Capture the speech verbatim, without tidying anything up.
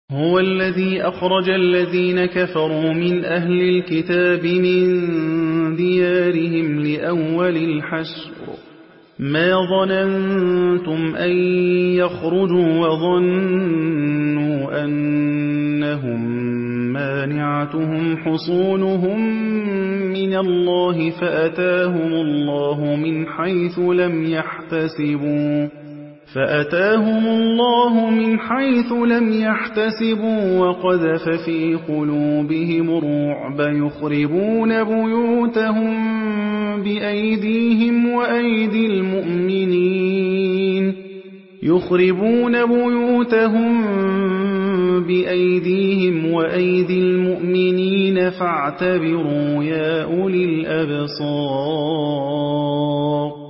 هُوَ الَّذِي أَخْرَجَ الَّذِينَ كَفَرُوا مِنْ أَهْلِ الْكِتَابِ مِنْ دِيَارِهِمْ لِأَوَّلِ الْحَشْرِ مَا ظَنَنتُمْ أَن يَخْرُجُوا وَظَنُّوا أَنَّهُم مَّانِعَتُهُمْ حُصُونُهُم مِّنَ اللَّهِ فَأَتَاهُمُ اللَّهُ مِنْ حَيْثُ لَمْ يَحْتَسِبُوا فَأَتَاهُمُ اللَّهُ مِنْ حَيْثُ لَمْ يَحْتَسِبُوا وَقَذَفَ فِي قُلُوبِهِمُ الرُّعْبَ يُخْرِبُونَ بُيُوتَهُم بِأَيْدِيهِمْ وَأَيْدِي الْمُؤْمِنِينَ يُخْرِبُونَ بُيُوتَهُم بِأَيْدِيهِمْ وَأَيْدِي الْمُؤْمِنِينَ فَاعْتَبِرُوا يَا أُولِي الْأَبْصَارِ